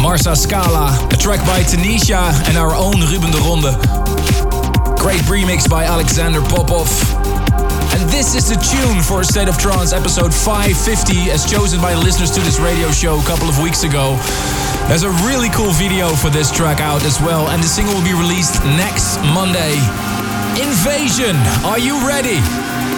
Marsa Scala, a track by Tanisha and our own Ruben de Ronde. Great remix by Alexander Popov. And this is the tune for State of Trance episode 550, as chosen by listeners to this radio show a couple of weeks ago. There's a really cool video for this track out as well, and the single will be released next Monday. Invasion, are you ready?